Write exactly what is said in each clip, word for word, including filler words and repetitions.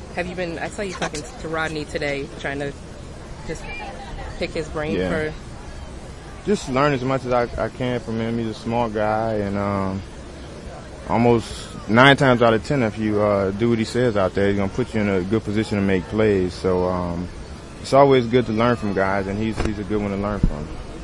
have you been? I saw you talking to Rodney today, trying to just pick his brain yeah. for. Just learn as much as I, I can from him. He's a smart guy, and um, almost nine times out of ten, if you uh, do what he says out there, he's gonna put you in a good position to make plays. So um, it's always good to learn from guys, and he's he's a good one to learn from.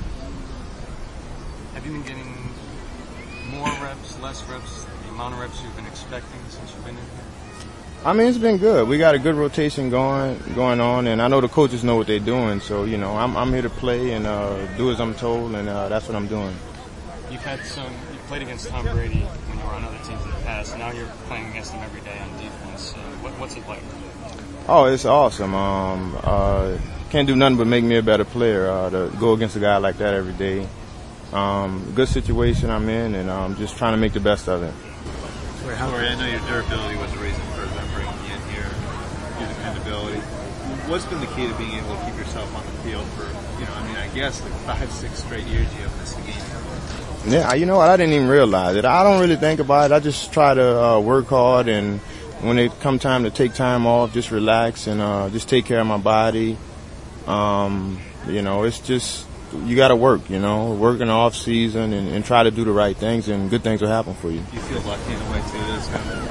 Have you been getting more reps, less reps, the amount of reps you've been expecting since you've been in here? I mean, it's been good. We got a good rotation going going on, and I know the coaches know what they're doing. So, you know, I'm I'm here to play and uh, do as I'm told, and uh, that's what I'm doing. You've had some. You played against Tom Brady when you were on other teams in the past. Now you're playing against him every day on defense. Uh, what, what's it like? Oh, it's awesome. Um, uh, can't do nothing but make me a better player uh, to go against a guy like that every day. Um, good situation I'm in, and I'm um, just trying to make the best of it. Sorry, I know your durability was a reason for them bringing you in here, your dependability. What's been the key to being able to keep yourself on the field for, you know, I mean, I guess like five, six straight years you have missed a game? Yeah, you know what? I didn't even realize it. I don't really think about it. I just try to uh, work hard, and when it come time to take time off, just relax and uh, just take care of my body. Um, you know, it's just, you got to work, you know, work in the off season and, and try to do the right things, and good things will happen for you. You feel lucky in a way too, this kind of.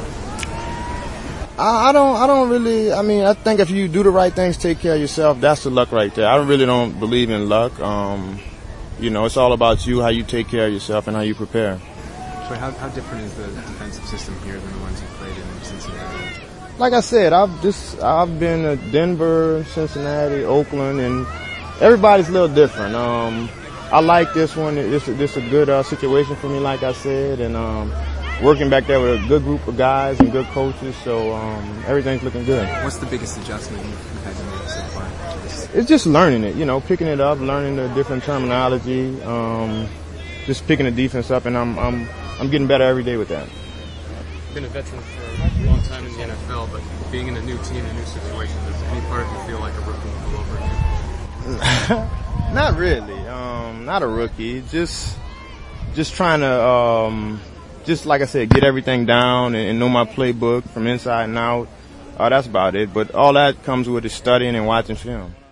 I, I don't, I don't really, I mean, I think if you do the right things, take care of yourself, that's the luck right there. I really don't believe in luck. Um, you know, it's all about you, how you take care of yourself and how you prepare. So how, how different is the defensive system here than the ones you played in Cincinnati? Like I said, I've just, I've been to Denver, Cincinnati, Oakland, and everybody's a little different. Um, I like this one. This, this is a good uh, situation for me, like I said, and um, working back there with a good group of guys and good coaches, so um, everything's looking good. What's the biggest adjustment you've had to make so far to this? It's just learning it, you know, picking it up, learning the different terminology, um, just picking the defense up, and I'm, I'm, I'm getting better every day with that. You've been a veteran for a long time in the N F L, but being in a new team, a new situation, does any part of you feel like a rookie all over again? Not really. Um, not a rookie. Just, just trying to, um, just like I said, get everything down and, and know my playbook from inside and out. Uh, that's about it. But all that comes with is studying and watching film.